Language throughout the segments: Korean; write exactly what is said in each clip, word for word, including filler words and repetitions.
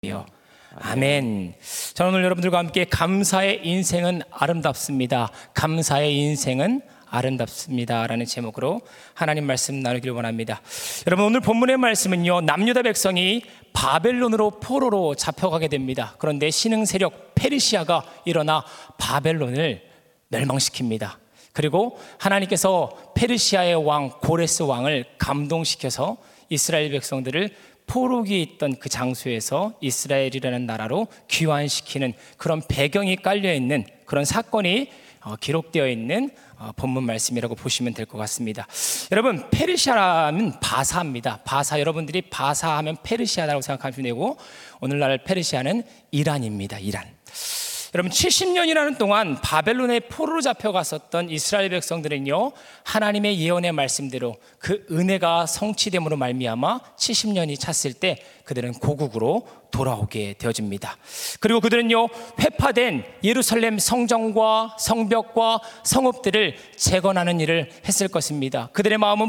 아멘. 저는 오늘 여러분들과 함께 감사의 인생은 아름답습니다. 감사의 인생은 아름답습니다 라는 제목으로 하나님 말씀 나누기를 원합니다. 여러분, 오늘 본문의 말씀은요, 남유다 백성이 바벨론으로 포로로 잡혀가게 됩니다. 그런데 신흥 세력 페르시아가 일어나 바벨론을 멸망시킵니다. 그리고 하나님께서 페르시아의 왕 고레스 왕을 감동시켜서 이스라엘 백성들을 포로기에 있던 그 장소에서 이스라엘이라는 나라로 귀환시키는 그런 배경이 깔려있는 그런 사건이 기록되어 있는 본문 말씀이라고 보시면 될 것 같습니다. 여러분, 페르시아는 바사입니다. 바사, 여러분들이 바사하면 페르시아라고 생각하시면 되고, 오늘날 페르시아는 이란입니다. 이란. 여러분, 칠십 년이라는 동안 바벨론의 포로로 잡혀갔었던 이스라엘 백성들은요, 하나님의 예언의 말씀대로 그 은혜가 성취됨으로 말미암아 칠십 년이 찼을 때 그들은 고국으로 돌아오게 되어집니다. 그리고 그들은요, 회파된 예루살렘 성정과 성벽과 성읍들을 재건하는 일을 했을 것입니다. 그들의 마음은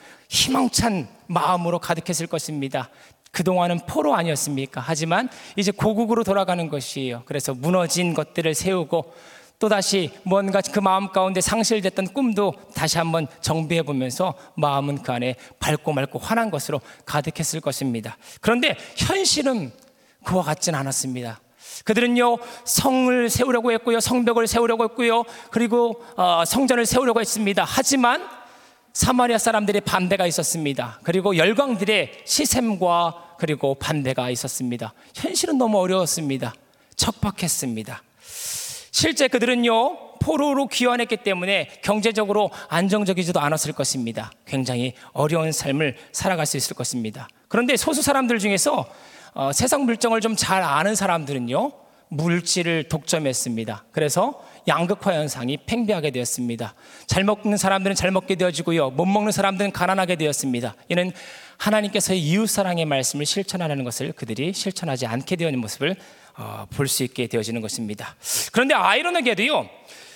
희망찬 마음으로 가득했을 것입니다. 그동안은 포로 아니었습니까? 하지만 이제 고국으로 돌아가는 것이에요. 그래서 무너진 것들을 세우고 또다시 뭔가 그 마음 가운데 상실됐던 꿈도 다시 한번 정비해 보면서 마음은 그 안에 밝고 맑고 환한 것으로 가득했을 것입니다. 그런데 현실은 그와 같지는 않았습니다. 그들은요, 성을 세우려고 했고요, 성벽을 세우려고 했고요, 그리고 어, 성전을 세우려고 했습니다. 하지만 사마리아 사람들의 반대가 있었습니다. 그리고 열강들의 시샘과 그리고 반대가 있었습니다. 현실은 너무 어려웠습니다. 척박했습니다. 실제 그들은요, 포로로 귀환했기 때문에 경제적으로 안정적이지도 않았을 것입니다. 굉장히 어려운 삶을 살아갈 수 있을 것입니다. 그런데 소수 사람들 중에서 어, 세상 물정을 좀 잘 아는 사람들은요, 물질을 독점했습니다. 그래서 양극화 현상이 팽배하게 되었습니다. 잘 먹는 사람들은 잘 먹게 되어지고요, 못 먹는 사람들은 가난하게 되었습니다. 이는 하나님께서의 이웃사랑의 말씀을 실천하는 것을 그들이 실천하지 않게 되는 모습을 어, 볼 수 있게 되어지는 것입니다. 그런데 아이러니하게도요,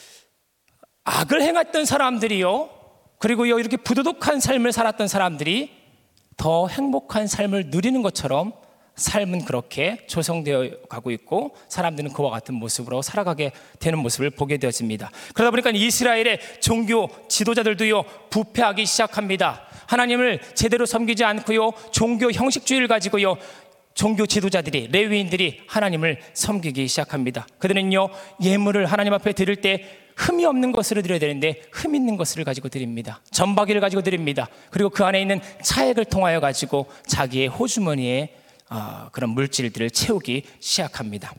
악을 행했던 사람들이요, 그리고요, 이렇게 부도덕한 삶을 살았던 사람들이 더 행복한 삶을 누리는 것처럼 삶은 그렇게 조성되어 가고 있고, 사람들은 그와 같은 모습으로 살아가게 되는 모습을 보게 되어집니다. 그러다 보니까 이스라엘의 종교 지도자들도요, 부패하기 시작합니다. 하나님을 제대로 섬기지 않고요, 종교 형식주의를 가지고요, 종교 지도자들이, 레위인들이 하나님을 섬기기 시작합니다. 그들은요, 예물을 하나님 앞에 드릴 때 흠이 없는 것으로 드려야 되는데 흠 있는 것을 가지고 드립니다. 전바기를 가지고 드립니다. 그리고 그 안에 있는 차액을 통하여 가지고 자기의 호주머니에 어, 그런 물질들을 채우기 시작합니다.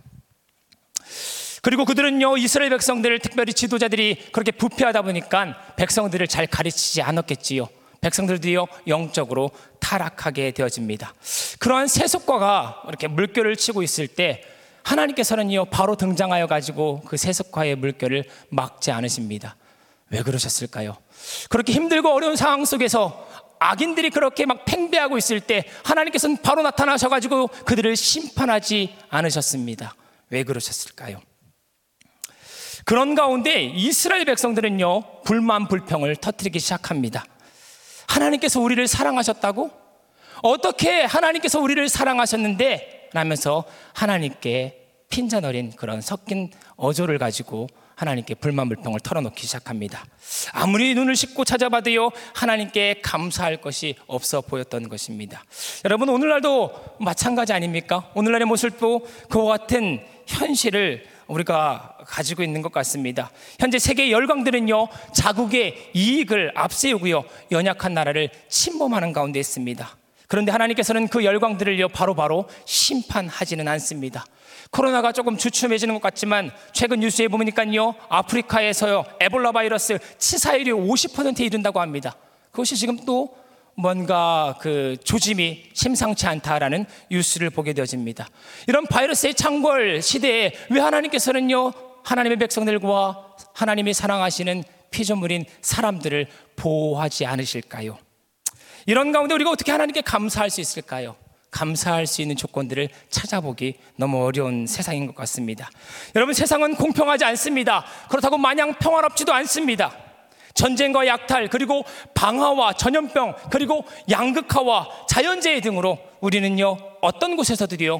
그리고 그들은요, 이스라엘 백성들을, 특별히 지도자들이 그렇게 부패하다 보니까 백성들을 잘 가르치지 않았겠지요. 백성들도요, 영적으로 타락하게 되어집니다. 그러한 세속과가 이렇게 물결을 치고 있을 때 하나님께서는요, 바로 등장하여 가지고 그 세속과의 물결을 막지 않으십니다. 왜 그러셨을까요? 그렇게 힘들고 어려운 상황 속에서 악인들이 그렇게 막 팽배하고 있을 때 하나님께서는 바로 나타나셔가지고 그들을 심판하지 않으셨습니다. 왜 그러셨을까요? 그런 가운데 이스라엘 백성들은요, 불만 불평을 터뜨리기 시작합니다. 하나님께서 우리를 사랑하셨다고? 어떻게 하나님께서 우리를 사랑하셨는데? 라면서 하나님께 핀잔어린 그런 섞인 어조를 가지고 하나님께 불만 불평을 털어놓기 시작합니다. 아무리 눈을 씻고 찾아봐도요, 하나님께 감사할 것이 없어 보였던 것입니다. 여러분, 오늘날도 마찬가지 아닙니까? 오늘날의 모습도 그와 같은 현실을 우리가 가지고 있는 것 같습니다. 현재 세계 열강들은요, 자국의 이익을 앞세우고요, 연약한 나라를 침범하는 가운데 있습니다. 그런데 하나님께서는 그 열강들을요, 바로바로 심판하지는 않습니다. 코로나가 조금 주춤해지는 것 같지만 최근 뉴스에 보니까요, 아프리카에서요, 에볼라 바이러스 치사율이 오십 퍼센트에 이른다고 합니다. 그것이 지금 또 뭔가 그 조짐이 심상치 않다라는 뉴스를 보게 되어집니다. 이런 바이러스의 창궐 시대에 왜 하나님께서는요, 하나님의 백성들과 하나님이 사랑하시는 피조물인 사람들을 보호하지 않으실까요? 이런 가운데 우리가 어떻게 하나님께 감사할 수 있을까요? 감사할 수 있는 조건들을 찾아보기 너무 어려운 세상인 것 같습니다. 여러분, 세상은 공평하지 않습니다. 그렇다고 마냥 평화롭지도 않습니다. 전쟁과 약탈, 그리고 방화와 전염병, 그리고 양극화와 자연재해 등으로 우리는요, 어떤 곳에서도요,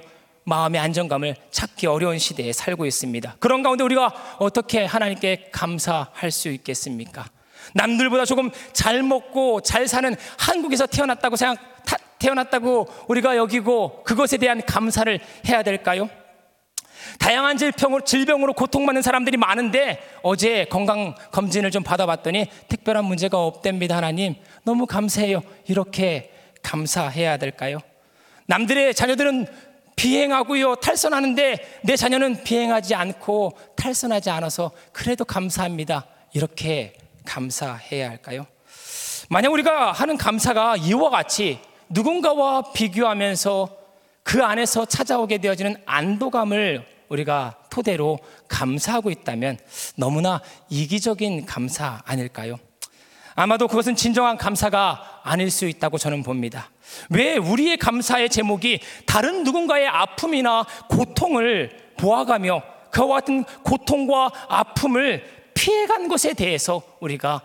마음의 안정감을 찾기 어려운 시대에 살고 있습니다. 그런 가운데 우리가 어떻게 하나님께 감사할 수 있겠습니까? 남들보다 조금 잘 먹고 잘 사는 한국에서 태어났다고 생각, 타, 태어났다고 우리가 여기고 그것에 대한 감사를 해야 될까요? 다양한 질병으로, 질병으로 고통받는 사람들이 많은데 어제 건강검진을 좀 받아봤더니 특별한 문제가 없답니다. 하나님 너무 감사해요. 이렇게 감사해야 될까요? 남들의 자녀들은 비행하고요 탈선하는데 내 자녀는 비행하지 않고 탈선하지 않아서 그래도 감사합니다. 이렇게 감사해야 할까요? 만약 우리가 하는 감사가 이와 같이 누군가와 비교하면서 그 안에서 찾아오게 되어지는 안도감을 우리가 토대로 감사하고 있다면 너무나 이기적인 감사 아닐까요? 아마도 그것은 진정한 감사가 아닐 수 있다고 저는 봅니다. 왜 우리의 감사의 제목이 다른 누군가의 아픔이나 고통을 보아가며 그와 같은 고통과 아픔을 피해간 것에 대해서 우리가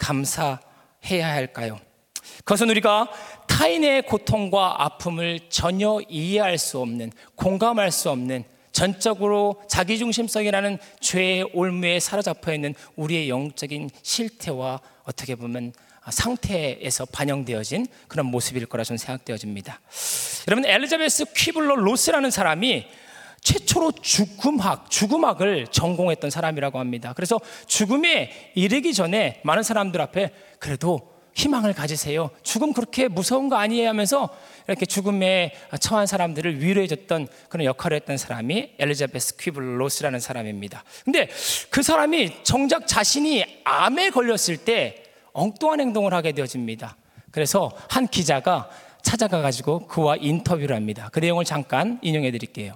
감사해야 할까요? 그것은 우리가 타인의 고통과 아픔을 전혀 이해할 수 없는, 공감할 수 없는 전적으로 자기중심성이라는 죄의 올무에 사로잡혀 있는 우리의 영적인 실태와 어떻게 보면 상태에서 반영되어진 그런 모습일 거라 저는 생각되어집니다. 여러분, 엘리자베스 퀴블러 로스라는 사람이 최초로 죽음학, 죽음학을 전공했던 사람이라고 합니다. 그래서 죽음에 이르기 전에 많은 사람들 앞에 그래도 희망을 가지세요. 죽음 그렇게 무서운 거 아니에요 하면서 이렇게 죽음에 처한 사람들을 위로해줬던 그런 역할을 했던 사람이 엘리자베스 퀴블러 로스라는 사람입니다. 근데 그 사람이 정작 자신이 암에 걸렸을 때 엉뚱한 행동을 하게 되어집니다. 그래서 한 기자가 찾아가 가지고 그와 인터뷰를 합니다. 그 내용을 잠깐 인용해 드릴게요.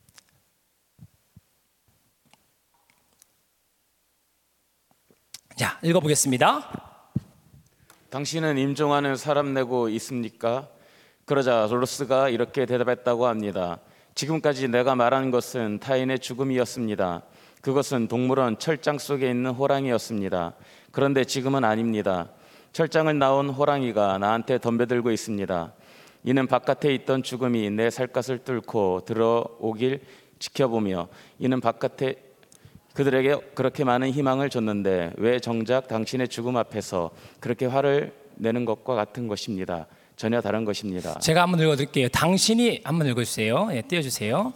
자, 읽어보겠습니다. 당신은 임종하는 사람 내고 있습니까? 그러자 로스가 이렇게 대답했다고 합니다. 지금까지 내가 말한 것은 타인의 죽음이었습니다. 그것은 동물원 철장 속에 있는 호랑이였습니다. 그런데 지금은 아닙니다. 철장을 나온 호랑이가 나한테 덤벼들고 있습니다. 이는 바깥에 있던 죽음이 내 살갗을 뚫고 들어오길 지켜보며 이는 바깥에 그들에게 그렇게 많은 희망을 줬는데 왜 정작 당신의 죽음 앞에서 그렇게 화를 내는 것과 같은 것입니다. 전혀 다른 것입니다. 제가 한번 읽어드릴게요. 당신이 한번 읽어주세요. 예, 띄워주세요.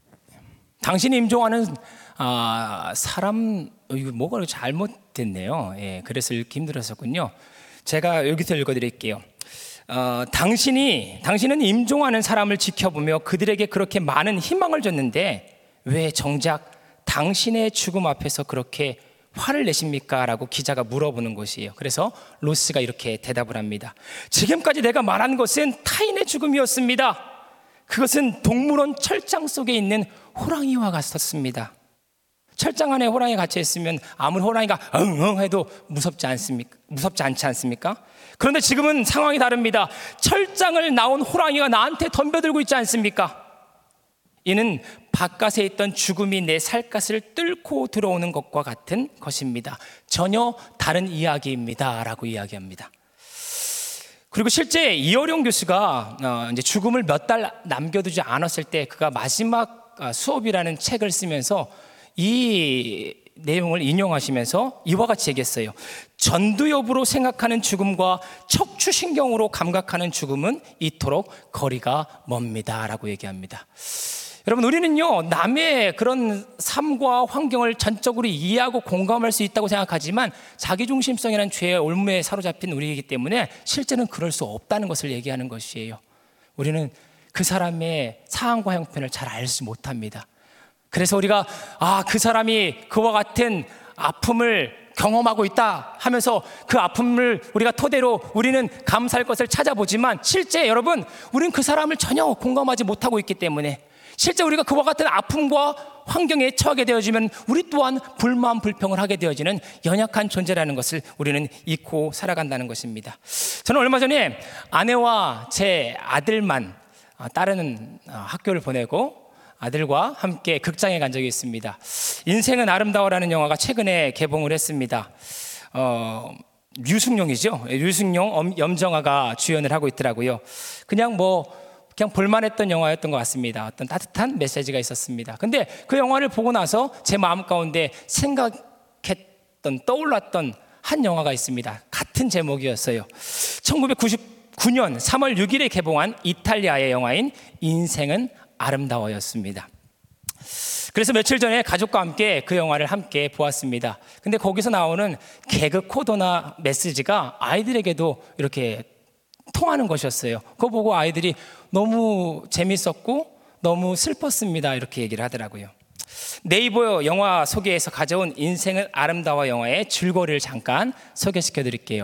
당신이 임종하는 아, 사람 이거 뭐가 잘못됐네요. 예, 그래서 읽기 힘들었었군요. 제가 여기서 읽어드릴게요. 어, 당신이 당신은 임종하는 사람을 지켜보며 그들에게 그렇게 많은 희망을 줬는데 왜 정작 당신의 죽음 앞에서 그렇게 화를 내십니까? 라고 기자가 물어보는 것이에요. 그래서 로스가 이렇게 대답을 합니다. 지금까지 내가 말한 것은 타인의 죽음이었습니다. 그것은 동물원 철장 속에 있는 호랑이와 같았습니다. 철장 안에 호랑이 갇혀 있으면 아무리 호랑이가 응응 해도 무섭지 않습니까? 무섭지 않지 않습니까? 그런데 지금은 상황이 다릅니다. 철장을 나온 호랑이가 나한테 덤벼들고 있지 않습니까? 이는 바깥에 있던 죽음이 내 살갗을 뚫고 들어오는 것과 같은 것입니다. 전혀 다른 이야기입니다. 라고 이야기합니다. 그리고 실제 이어룡 교수가 이제 죽음을 몇 달 남겨두지 않았을 때 그가 마지막 수업이라는 책을 쓰면서 이 내용을 인용하시면서 이와 같이 얘기했어요. 전두엽으로 생각하는 죽음과 척추신경으로 감각하는 죽음은 이토록 거리가 멉니다. 라고 얘기합니다. 여러분, 우리는요 남의 그런 삶과 환경을 전적으로 이해하고 공감할 수 있다고 생각하지만 자기중심성이라는 죄의 올무에 사로잡힌 우리이기 때문에 실제는 그럴 수 없다는 것을 얘기하는 것이에요. 우리는 그 사람의 상황과 형편을 잘 알지 못합니다. 그래서 우리가 아, 그 사람이 그와 같은 아픔을 경험하고 있다 하면서 그 아픔을 우리가 토대로 우리는 감사할 것을 찾아보지만 실제 여러분, 우리는 그 사람을 전혀 공감하지 못하고 있기 때문에 실제 우리가 그와 같은 아픔과 환경에 처하게 되어지면 우리 또한 불만 불평을 하게 되어지는 연약한 존재라는 것을 우리는 잊고 살아간다는 것입니다. 저는 얼마 전에 아내와 제 아들만 다른 학교를 보내고 아들과 함께 극장에 간 적이 있습니다. 인생은 아름다워라는 영화가 최근에 개봉을 했습니다. 어, 류승룡이죠. 류승룡, 염정아가 주연을 하고 있더라고요. 그냥 뭐 그냥 볼만했던 영화였던 것 같습니다. 어떤 따뜻한 메시지가 있었습니다. 근데 그 영화를 보고 나서 제 마음 가운데 생각했던, 떠올랐던 한 영화가 있습니다. 같은 제목이었어요. 천구백구십구 년 삼월 육일에 개봉한 이탈리아의 영화인 인생은 아름다워였습니다. 그래서 며칠 전에 가족과 함께 그 영화를 함께 보았습니다. 근데 거기서 나오는 개그 코드나 메시지가 아이들에게도 이렇게 통하는 것이었어요. 그거 보고 아이들이 너무 재밌었고 너무 슬펐습니다, 이렇게 얘기를 하더라고요. 네이버 영화 소개에서 가져온 인생은 아름다워 영화의 줄거리를 잠깐 소개시켜 드릴게요.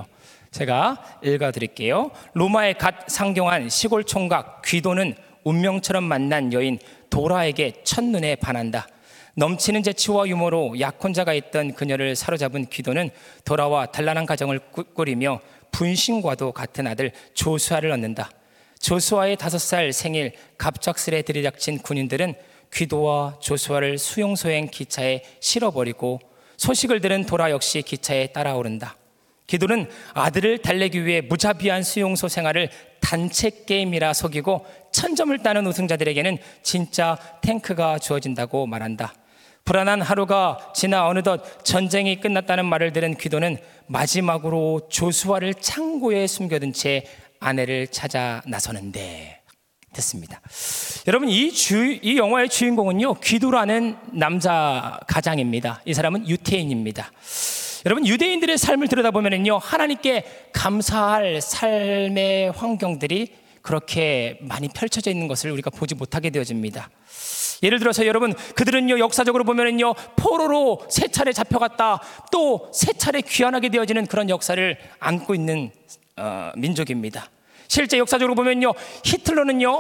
제가 읽어 드릴게요. 로마에 갓 상경한 시골 총각 귀도는 운명처럼 만난 여인 도라에게 첫눈에 반한다. 넘치는 재치와 유머로 약혼자가 있던 그녀를 사로잡은 귀도는 도라와 단란한 가정을 꾸리며 분신과도 같은 아들 조수아를 얻는다. 조수아의 다섯 살 생일 갑작스레 들이닥친 군인들은 귀도와 조수아를 수용소행 기차에 실어버리고 소식을 들은 도라 역시 기차에 따라오른다. 귀도는 아들을 달래기 위해 무자비한 수용소 생활을 단체 게임이라 속이고 천점을 따는 우승자들에게는 진짜 탱크가 주어진다고 말한다. 불안한 하루가 지나 어느덧 전쟁이 끝났다는 말을 들은 귀도는 마지막으로 조수아를 창고에 숨겨둔 채 아내를 찾아 나서는데 됐습니다. 여러분, 이, 주, 이 영화의 주인공은요, 귀도라는 남자 가장입니다. 이 사람은 유태인입니다. 여러분, 유대인들의 삶을 들여다보면요, 하나님께 감사할 삶의 환경들이 그렇게 많이 펼쳐져 있는 것을 우리가 보지 못하게 되어집니다. 예를 들어서 여러분, 그들은요, 역사적으로 보면은요, 포로로 세 차례 잡혀갔다 또 세 차례 귀환하게 되어지는 그런 역사를 안고 있는 어, 민족입니다. 실제 역사적으로 보면요, 히틀러는요,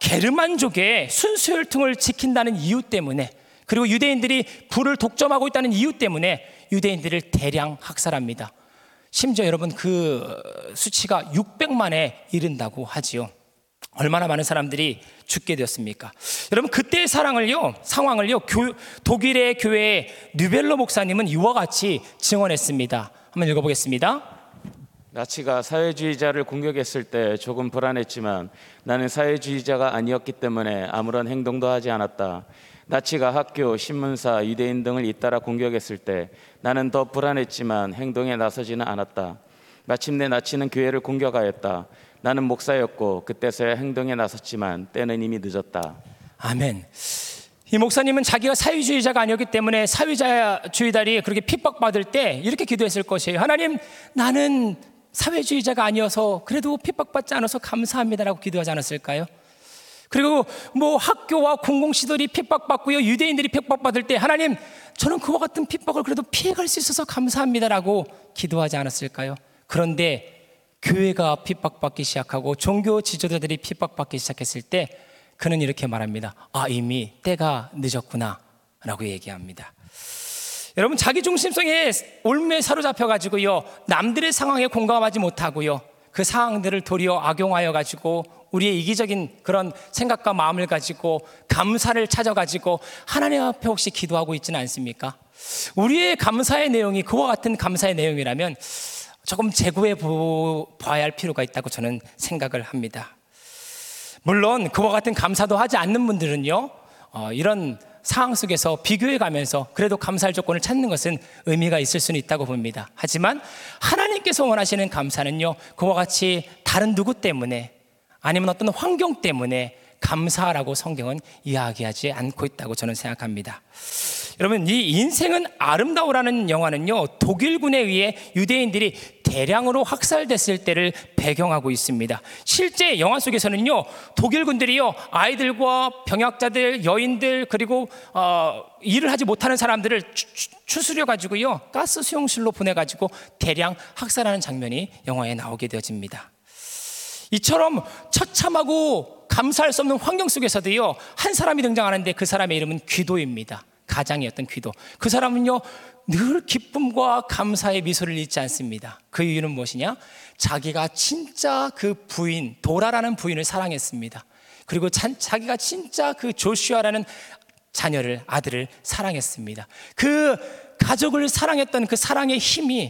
게르만족의 순수혈통을 지킨다는 이유 때문에, 그리고 유대인들이 불을 독점하고 있다는 이유 때문에 유대인들을 대량 학살합니다. 심지어 여러분, 그 수치가 육백만에 이른다고 하지요. 얼마나 많은 사람들이 죽게 되었습니까? 여러분, 그때의 사랑을요, 상황을요, 교, 독일의 교회의 뉴벨로 목사님은 이와 같이 증언했습니다. 한번 읽어보겠습니다. 나치가 사회주의자를 공격했을 때 조금 불안했지만 나는 사회주의자가 아니었기 때문에 아무런 행동도 하지 않았다. 나치가 학교, 신문사, 유대인 등을 잇따라 공격했을 때 나는 더 불안했지만 행동에 나서지는 않았다. 마침내 나치는 교회를 공격하였다. 나는 목사였고 그때서야 행동에 나섰지만 때는 이미 늦었다. 아멘. 이 목사님은 자기가 사회주의자가 아니었기 때문에 사회주의자들이 그렇게 핍박받을 때 이렇게 기도했을 것이에요. 하나님, 나는 사회주의자가 아니어서 그래도 핍박받지 않아서 감사합니다라고 기도하지 않았을까요? 그리고 뭐 학교와 공공시설이 핍박받고요, 유대인들이 핍박받을 때 하나님, 저는 그와 같은 핍박을 그래도 피해갈 수 있어서 감사합니다라고 기도하지 않았을까요? 그런데 교회가 핍박받기 시작하고 종교 지도자들이 핍박받기 시작했을 때 그는 이렇게 말합니다. 아, 이미 때가 늦었구나 라고 얘기합니다. 여러분, 자기중심성에 올무에 사로잡혀가지고요, 남들의 상황에 공감하지 못하고요, 그 상황들을 도리어 악용하여 가지고 우리의 이기적인 그런 생각과 마음을 가지고 감사를 찾아가지고 하나님 앞에 혹시 기도하고 있지는 않습니까? 우리의 감사의 내용이 그와 같은 감사의 내용이라면 조금 재고해 봐야 할 필요가 있다고 저는 생각을 합니다. 물론 그와 같은 감사도 하지 않는 분들은요, 어, 이런 상황 속에서 비교해 가면서 그래도 감사할 조건을 찾는 것은 의미가 있을 수는 있다고 봅니다. 하지만 하나님께서 원하시는 감사는요, 그와 같이 다른 누구 때문에 아니면 어떤 환경 때문에 감사라고 성경은 이야기하지 않고 있다고 저는 생각합니다. 여러분, 이 인생은 아름다워라는 영화는요, 독일군에 의해 유대인들이 대량으로 학살됐을 때를 배경하고 있습니다. 실제 영화 속에서는요, 독일군들이요, 아이들과 병약자들, 여인들, 그리고 어, 일을 하지 못하는 사람들을 추스려 가지고요, 가스 수용실로 보내 가지고 대량 학살하는 장면이 영화에 나오게 되어집니다. 이처럼 처참하고 감사할 수 없는 환경 속에서도요, 한 사람이 등장하는데 그 사람의 이름은 귀도입니다. 가장이었던 귀도. 그 사람은요, 늘 기쁨과 감사의 미소를 잃지 않습니다. 그 이유는 무엇이냐? 자기가 진짜 그 부인, 도라라는 부인을 사랑했습니다. 그리고 자, 자기가 진짜 그 조슈아라는 자녀를, 아들을 사랑했습니다. 그 가족을 사랑했던 그 사랑의 힘이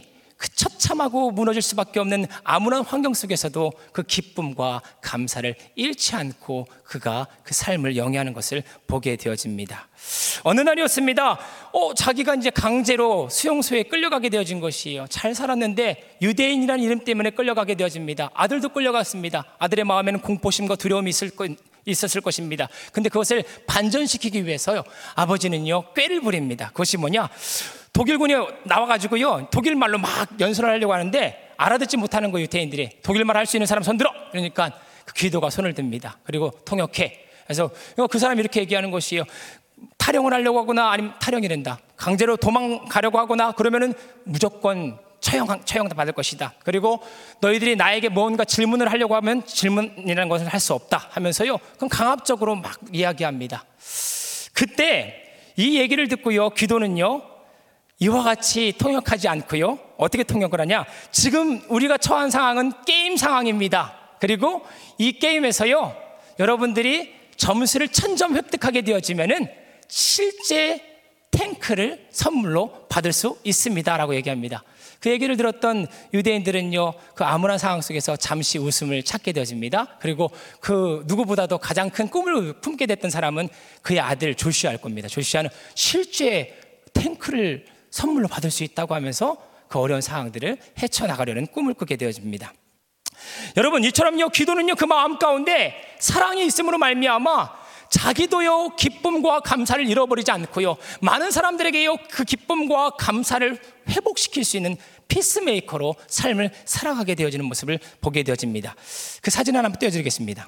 그 처참하고 무너질 수밖에 없는 암울한 환경 속에서도 그 기쁨과 감사를 잃지 않고 그가 그 삶을 영위하는 것을 보게 되어집니다. 어느 날이었습니다. 어, 자기가 이제 강제로 수용소에 끌려가게 되어진 것이에요. 잘 살았는데 유대인이라는 이름 때문에 끌려가게 되어집니다. 아들도 끌려갔습니다. 아들의 마음에는 공포심과 두려움이 있을 거, 있었을 것입니다. 근데 그것을 반전시키기 위해서요, 아버지는요 꾀를 부립니다. 그것이 뭐냐, 독일군이 나와가지고요 독일 말로 막 연설을 하려고 하는데 알아듣지 못하는 거, 유대인들이. 독일말 할 수 있는 사람 손 들어! 그러니까 그 귀도가 손을 듭니다. 그리고 통역해. 그래서 그 사람이 이렇게 얘기하는 것이에요. 탈영을 하려고 하거나, 아니면 탈영이란다, 강제로 도망가려고 하거나 그러면은 무조건 처형, 처형 받을 것이다. 그리고 너희들이 나에게 뭔가 질문을 하려고 하면 질문이라는 것을 할 수 없다 하면서요, 그럼 강압적으로 막 이야기합니다. 그때 이 얘기를 듣고요, 기도는요 이와 같이 통역하지 않고요, 어떻게 통역을 하냐, 지금 우리가 처한 상황은 게임 상황입니다. 그리고 이 게임에서요, 여러분들이 점수를 천 점 획득하게 되어지면은 실제 탱크를 선물로 받을 수 있습니다 라고 얘기합니다. 그 얘기를 들었던 유대인들은요, 그 암울한 상황 속에서 잠시 웃음을 찾게 되어집니다. 그리고 그 누구보다도 가장 큰 꿈을 품게 됐던 사람은 그의 아들 조슈아일 겁니다. 조슈아는 실제 탱크를 선물로 받을 수 있다고 하면서 그 어려운 상황들을 헤쳐나가려는 꿈을 꾸게 되어집니다. 여러분, 이처럼요 기도는요 그 마음 가운데 사랑이 있음으로 말미암아 자기도요 기쁨과 감사를 잃어버리지 않고요, 많은 사람들에게요 그 기쁨과 감사를 회복시킬 수 있는 피스메이커로 삶을 살아가게 되어지는 모습을 보게 되어집니다. 그 사진 하나 한번 띄워드리겠습니다.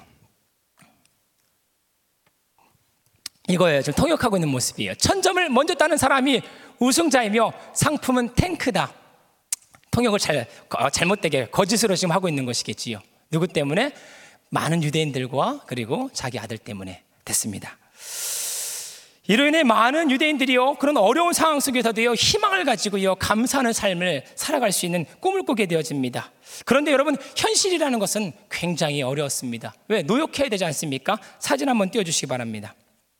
이거예요. 지금 통역하고 있는 모습이에요. 천 점을 먼저 따는 사람이 우승자이며 상품은 탱크다. 통역을 잘, 어, 잘못되게 거짓으로 지금 하고 있는 것이겠지요. 누구 때문에? 많은 유대인들과 그리고 자기 아들 때문에 됐습니다. 이로 인해 많은 유대인들이요 그런 어려운 상황 속에서도요 희망을 가지고요 감사하는 삶을 살아갈 수 있는 꿈을 꾸게 되어집니다. 그런데 여러분, 현실이라는 것은 굉장히 어려웠습니다. 왜? 노역해야 되지 않습니까? 사진 한번 띄워주시기 바랍니다.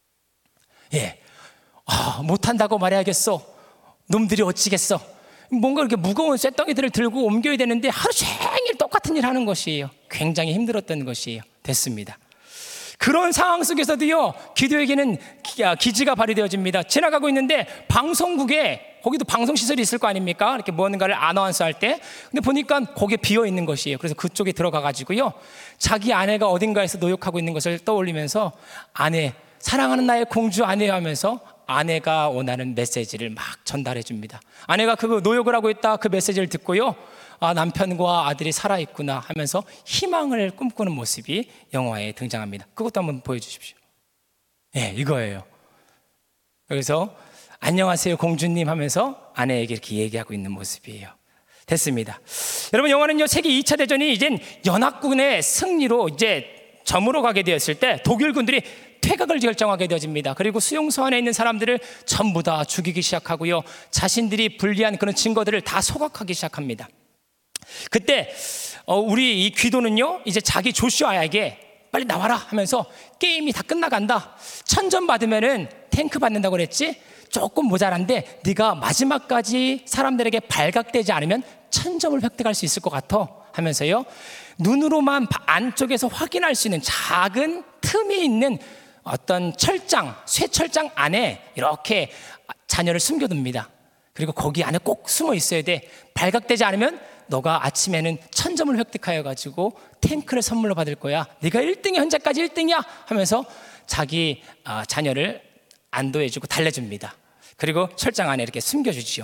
예, 아, 못한다고 말해야겠어. 놈들이 어찌겠어. 뭔가 이렇게 무거운 쇳덩이들을 들고 옮겨야 되는데 하루 종일 똑같은 일 하는 것이에요. 굉장히 힘들었던 것이에요. 됐습니다. 그런 상황 속에서도요 기도에게는 기지가 발휘되어집니다. 지나가고 있는데 방송국에, 거기도 방송시설이 있을 거 아닙니까? 이렇게 뭔가를 아나운서 할 때. 근데 보니까 거기에 비어 있는 것이에요. 그래서 그쪽에 들어가 가지고요 자기 아내가 어딘가에서 노역하고 있는 것을 떠올리면서, 아내, 사랑하는 나의 공주 아내 하면서 아내가 원하는 메시지를 막 전달해 줍니다. 아내가 그 노역을 하고 있다 그 메시지를 듣고요, 아, 남편과 아들이 살아있구나 하면서 희망을 꿈꾸는 모습이 영화에 등장합니다. 그것도 한번 보여주십시오. 예, 이거예요. 그래서 안녕하세요 공주님 하면서 아내에게 이렇게 얘기하고 있는 모습이에요. 됐습니다. 여러분, 영화는요 세계 이 차 대전이 이젠 연합군의 승리로 이제 점으로 가게 되었을 때 독일군들이 퇴각을 결정하게 되어집니다. 그리고 수용소 안에 있는 사람들을 전부 다 죽이기 시작하고요, 자신들이 불리한 그런 증거들을 다 소각하기 시작합니다. 그때 우리 이 귀도는요 이제 자기 조슈아에게 빨리 나와라 하면서, 게임이 다 끝나간다, 천 점 받으면은 탱크 받는다고 그랬지, 조금 모자란데 네가 마지막까지 사람들에게 발각되지 않으면 천 점을 획득할 수 있을 것 같아 하면서요, 눈으로만 안쪽에서 확인할 수 있는 작은 틈이 있는 어떤 철장, 쇠철장 안에 이렇게 자녀를 숨겨둡니다. 그리고 거기 안에 꼭 숨어 있어야 돼. 발각되지 않으면 너가 아침에는 천 점을 획득하여 가지고 탱크를 선물로 받을 거야. 네가 일 등이 현재까지 일 등이야 하면서 자기 자녀를 안도해주고 달래줍니다. 그리고 철장 안에 이렇게 숨겨주지요.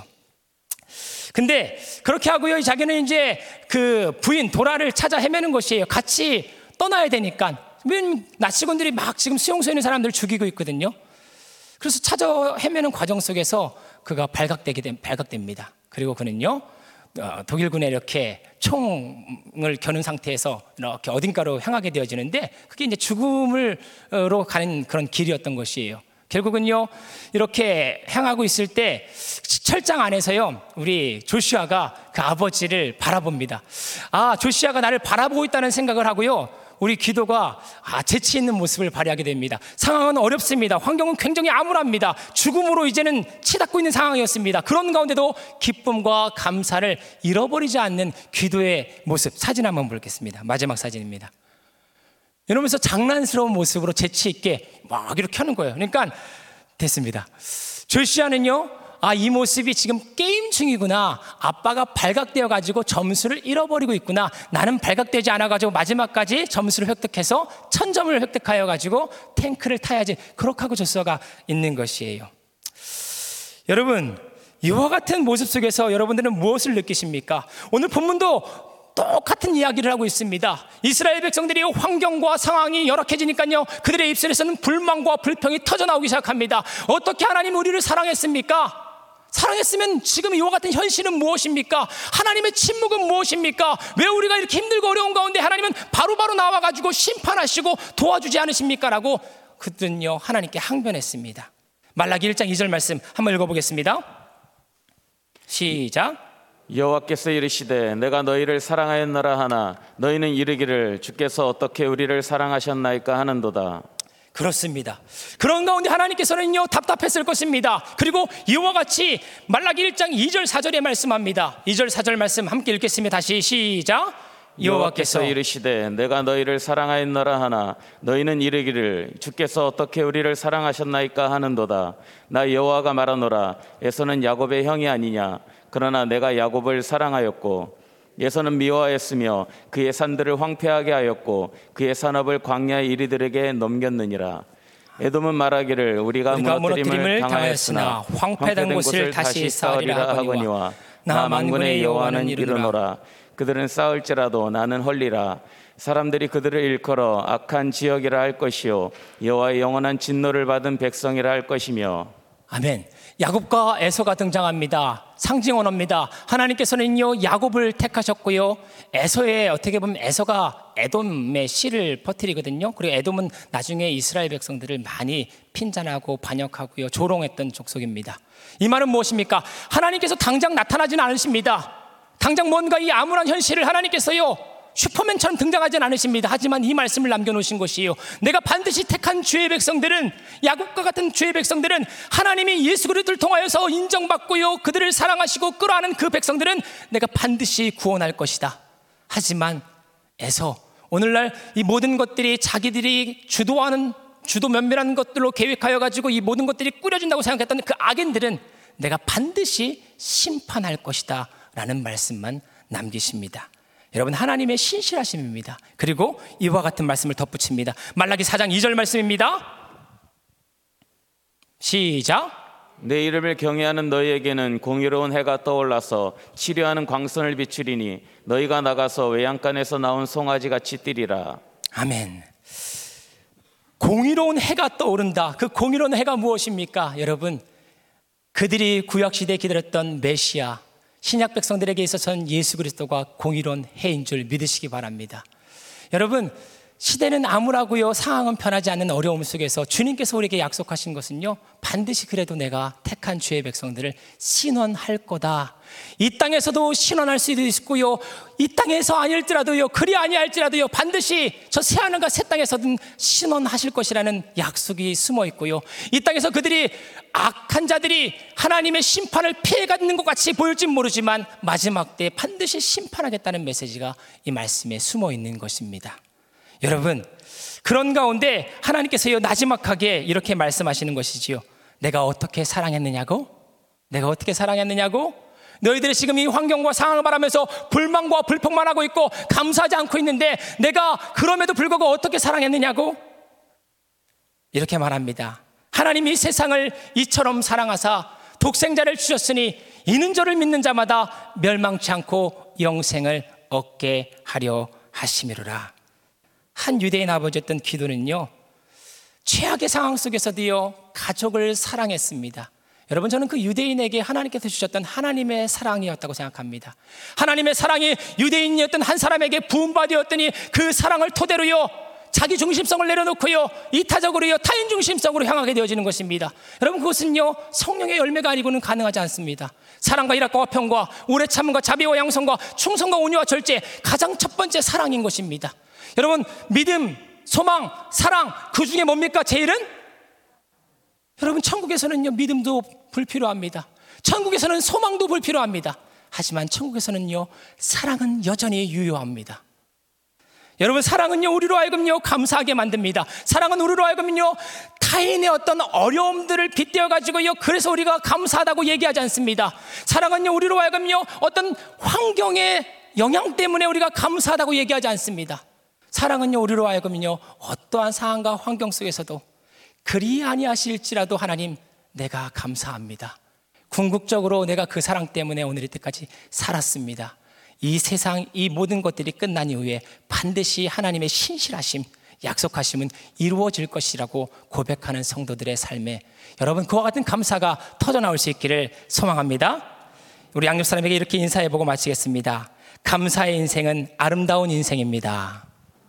근데 그렇게 하고요, 자기는 이제 그 부인 도라를 찾아 헤매는 것이에요. 같이 떠나야 되니까. 왜냐면 나치군들이 막 지금 수용소에 있는 사람들을 죽이고 있거든요. 그래서 찾아 헤매는 과정 속에서 그가 발각되게 된, 발각됩니다. 그리고 그는요 어, 독일군에 이렇게 총을 겨눈 상태에서 이렇게 어딘가로 향하게 되어지는데, 그게 이제 죽음으로 가는 그런 길이었던 것이에요. 결국은요 이렇게 향하고 있을 때 철장 안에서요 우리 조슈아가 그 아버지를 바라봅니다. 아, 조슈아가 나를 바라보고 있다는 생각을 하고요, 우리 기도가 아, 재치 있는 모습을 발휘하게 됩니다. 상황은 어렵습니다. 환경은 굉장히 암울합니다. 죽음으로 이제는 치닫고 있는 상황이었습니다. 그런 가운데도 기쁨과 감사를 잃어버리지 않는 기도의 모습, 사진 한번 보겠습니다. 마지막 사진입니다. 이러면서 장난스러운 모습으로 재치 있게 막 이렇게 하는 거예요. 그러니까 됐습니다. 조시아는요, 아, 이 모습이 지금 게임 중이구나. 아빠가 발각되어 가지고 점수를 잃어버리고 있구나. 나는 발각되지 않아 가지고 마지막까지 점수를 획득해서 천 점을 획득하여 가지고 탱크를 타야지. 그렇게 하고 조슈아가 있는 것이에요. 여러분, 이와 같은 모습 속에서 여러분들은 무엇을 느끼십니까? 오늘 본문도 똑같은 이야기를 하고 있습니다. 이스라엘 백성들이 환경과 상황이 열악해지니까요, 그들의 입술에서는 불만과 불평이 터져나오기 시작합니다. 어떻게 하나님 우리를 사랑했습니까? 사랑했으면 지금 이와 같은 현실은 무엇입니까? 하나님의 침묵은 무엇입니까? 왜 우리가 이렇게 힘들고 어려운 가운데 하나님은 바로바로 나와가지고 심판하시고 도와주지 않으십니까? 라고 그들은요, 하나님께 항변했습니다. 말라기 일 장 이 절 말씀 한번 읽어보겠습니다. 시작. 여호와께서 이르시되 내가 너희를 사랑하였노라 하나 너희는 이르기를 주께서 어떻게 우리를 사랑하셨나이까 하는도다. 그렇습니다. 그런 가운데 하나님께서는요, 답답했을 것입니다. 그리고 이와 같이 말라기 일 장 이 절 사 절에 말씀합니다. 이 절 사 절 말씀 함께 읽겠습니다. 다시 시작. 여호와께서 이르시되 내가 너희를 사랑하였노라 하나 너희는 이르기를 주께서 어떻게 우리를 사랑하셨나이까 하는도다. 나 여호와가 말하노라 에서는 야곱의 형이 아니냐. 그러나 내가 야곱을 사랑하였고 에서는 미워하였으며 그의 산들을 황폐하게 하였고 그의 산업을 광야의 이리들에게 넘겼느니라. 에돔은 말하기를 우리가, 우리가 무너뜨림을 당하였으나 황폐된 곳을 다시 쌓으리라 하거니와 나 만군의 여호와는 이르노라. 그들은 쌓을지라도 나는 헐리라. 사람들이 그들을 일컬어 악한 지역이라 할 것이요 여호와의 영원한 진노를 받은 백성이라 할 것이며. 아멘. 야곱과 에서가 등장합니다. 상징 언어입니다. 하나님께서는요, 야곱을 택하셨고요, 에서의 어떻게 보면 에서가 에돔의 씨를 퍼뜨리거든요. 그리고 에돔은 나중에 이스라엘 백성들을 많이 핀잔하고 반역하고요, 조롱했던 족속입니다. 이 말은 무엇입니까? 하나님께서 당장 나타나지는 않으십니다. 당장 뭔가 이 암울한 현실을 하나님께서요, 슈퍼맨처럼 등장하진 않으십니다. 하지만 이 말씀을 남겨놓으신 것이에요. 내가 반드시 택한 주의 백성들은, 야곱과 같은 주의 백성들은 하나님이 예수 그리스도를 통하여서 인정받고요, 그들을 사랑하시고 끌어안은 그 백성들은 내가 반드시 구원할 것이다. 하지만 에서, 오늘날 이 모든 것들이 자기들이 주도하는, 주도 면밀한 것들로 계획하여 가지고 이 모든 것들이 꾸려진다고 생각했던 그 악인들은 내가 반드시 심판할 것이다 라는 말씀만 남기십니다. 여러분, 하나님의 신실하심입니다. 그리고 이와 같은 말씀을 덧붙입니다. 말라기 사 장 이 절 말씀입니다. 시작. 내 이름을 경외하는 너희에게는 공의로운 해가 떠올라서 치료하는 광선을 비추리니 너희가 나가서 외양간에서 나온 송아지같이 뛰리라. 아멘. 공의로운 해가 떠오른다. 그 공의로운 해가 무엇입니까? 여러분, 그들이 구약시대에 기다렸던 메시아, 신약 백성들에게 있어서는 예수 그리스도가 공의로운 해인 줄 믿으시기 바랍니다. 여러분, 시대는 암울하고요, 상황은 변하지 않는 어려움 속에서 주님께서 우리에게 약속하신 것은요, 반드시 그래도 내가 택한 주의 백성들을 신원할 거다. 이 땅에서도 신원할 수도 있고요, 이 땅에서 아닐지라도요, 그리 아니할지라도요, 반드시 저 새하늘과 새 땅에서든 신원하실 것이라는 약속이 숨어 있고요, 이 땅에서 그들이 악한 자들이 하나님의 심판을 피해가는 것 같이 보일진 모르지만 마지막 때에 반드시 심판하겠다는 메시지가 이 말씀에 숨어 있는 것입니다. 여러분, 그런 가운데 하나님께서요, 나지막하게 이렇게 말씀하시는 것이지요. 내가 어떻게 사랑했느냐고? 내가 어떻게 사랑했느냐고? 너희들이 지금 이 환경과 상황을 바라면서 불만과 불평만 하고 있고 감사하지 않고 있는데 내가 그럼에도 불구하고 어떻게 사랑했느냐고? 이렇게 말합니다. 하나님이 세상을 이처럼 사랑하사 독생자를 주셨으니 이는 저를 믿는 자마다 멸망치 않고 영생을 얻게 하려 하심이로라. 한 유대인 아버지였던 기도는요, 최악의 상황 속에서도요, 가족을 사랑했습니다. 여러분, 저는 그 유대인에게 하나님께서 주셨던 하나님의 사랑이었다고 생각합니다. 하나님의 사랑이 유대인이었던 한 사람에게 부음받았더니 그 사랑을 토대로요, 자기 중심성을 내려놓고요, 이타적으로요, 타인 중심성으로 향하게 되어지는 것입니다. 여러분, 그것은요, 성령의 열매가 아니고는 가능하지 않습니다. 사랑과 일학과 평과 오래 참음과 자비와 양성과 충성과 온유와 절제, 가장 첫 번째 사랑인 것입니다. 여러분, 믿음, 소망, 사랑, 그 중에 뭡니까? 제일은? 여러분, 천국에서는요, 믿음도 불필요합니다. 천국에서는 소망도 불필요합니다. 하지만 천국에서는요, 사랑은 여전히 유효합니다. 여러분, 사랑은요, 우리로 하여금요, 감사하게 만듭니다. 사랑은 우리로 하여금요, 타인의 어떤 어려움들을 빗대어 가지고요, 그래서 우리가 감사하다고 얘기하지 않습니다. 사랑은요, 우리로 하여금요, 어떤 환경의 영향 때문에 우리가 감사하다고 얘기하지 않습니다. 사랑은요, 우리로 하여금요, 어떠한 상황과 환경 속에서도 그리 아니하실지라도 하나님, 내가 감사합니다. 궁극적으로 내가 그 사랑 때문에 오늘 이때까지 살았습니다. 이 세상, 이 모든 것들이 끝난 이후에 반드시 하나님의 신실하심, 약속하심은 이루어질 것이라고 고백하는 성도들의 삶에 여러분, 그와 같은 감사가 터져나올 수 있기를 소망합니다. 우리 양옆 사람에게 이렇게 인사해보고 마치겠습니다. 감사의 인생은 아름다운 인생입니다.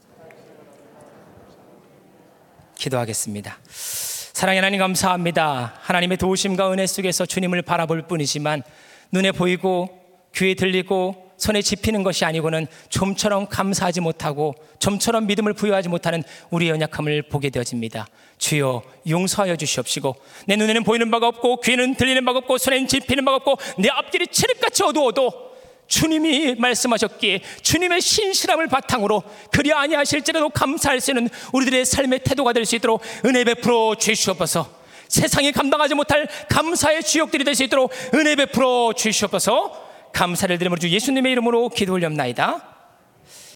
기도하겠습니다. 사랑의 하나님, 감사합니다. 하나님의 도우심과 은혜 속에서 주님을 바라볼 뿐이지만 눈에 보이고 귀에 들리고 손에 집히는 것이 아니고는 좀처럼 감사하지 못하고 좀처럼 믿음을 부여하지 못하는 우리의 연약함을 보게 되어집니다. 주여, 용서하여 주시옵시고, 내 눈에는 보이는 바가 없고 귀에는 들리는 바가 없고 손에는 집히는 바가 없고 내 앞길이 칠흑같이 어두워도 주님이 말씀하셨기에 주님의 신실함을 바탕으로 그리 아니하실지라도 감사할 수 있는 우리들의 삶의 태도가 될 수 있도록 은혜 베풀어 주시옵소서. 세상이 감당하지 못할 감사의 주역들이 될 수 있도록 은혜 베풀어 주시옵소서. 감사를 드리므로 주 예수님의 이름으로 기도 올렵나이다.